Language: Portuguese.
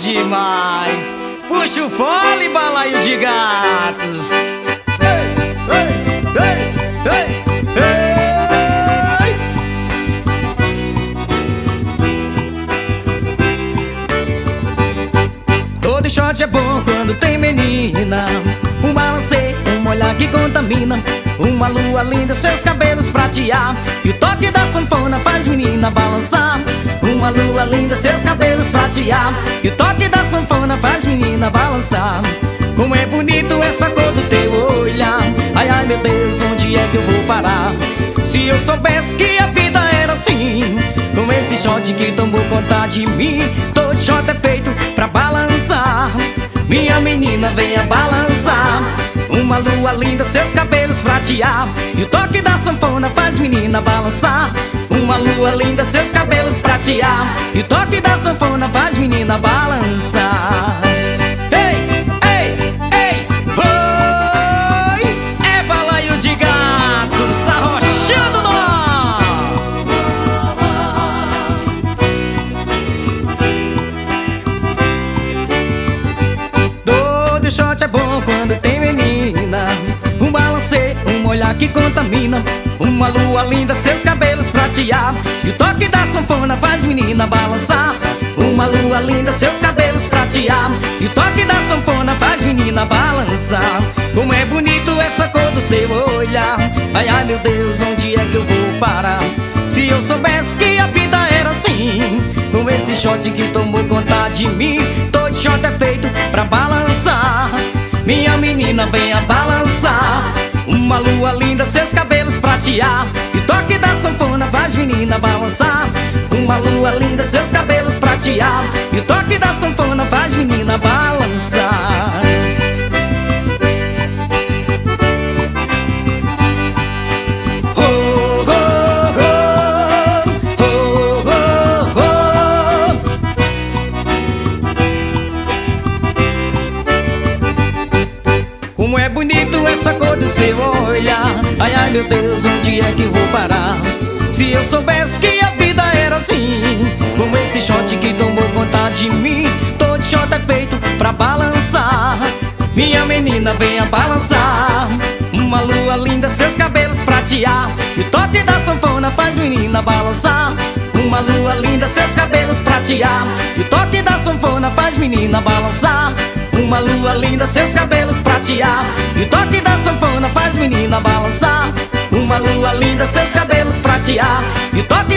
demais. Puxa o fole, balaio de gatos. Ei, ei, ei, ei. Todo shot é bom quando tem menina. Um balanceio, um olhar que contamina. Uma lua linda, seus cabelos pratear. E o toque da sanfona faz menina balançar. Uma lua linda, seus cabelos pratear. E o toque da sanfona faz menina balançar. Como é bonito essa cor do teu olhar. Ai, ai, meu Deus, onde é que eu vou parar? Se eu soubesse que a vida era assim, com esse shot que tomou conta de mim. Todo shot é feito pra balançar. Minha menina, venha balançar. Uma lua linda, seus cabelos pratear. E o toque da sanfona faz menina balançar. Uma lua linda, seus cabelos pratear. E o toque da sanfona faz menina balançar. Ei, ei, ei, oi! É balaio de gatos arrochando nó. Todo shot é bom quando tem menina. Um balanceio, um olhar que contamina. Uma lua linda, seus cabelos pratear. E o toque da sanfona faz menina balançar. Uma lua linda, seus cabelos pratear. E o toque da sanfona faz menina balançar. Como é bonito essa cor do seu olhar. Ai, ai, meu Deus, onde é que eu vou parar? Se eu soubesse que a vida era assim, com esse shot que tomou conta de mim. Todo shot é feito pra balançar. Minha menina, venha balançar. Uma lua linda, seus cabelos pratear. E o toque da sanfona faz menina balançar. Uma lua linda, seus cabelos pratear. E o toque da sanfona faz menina balançar. Oh, oh, oh, oh, oh, oh. Como é bonito essa cor do seu olhar. Ai, ai, meu Deus, onde é que eu vou parar? Se eu soubesse que a vida era assim, com esse shot que tomou conta de mim. Todo shot é feito pra balançar. Minha menina, venha balançar. Uma lua linda, seus cabelos pratear. E o toque da sanfona faz menina balançar. Uma lua linda, seus cabelos pratear. E o toque da sanfona faz menina balançar. Uma lua linda, seus cabelos pratear. E o toque da sanfona faz menina balançar. Uma lua linda, seus cabelos pratear. E o toque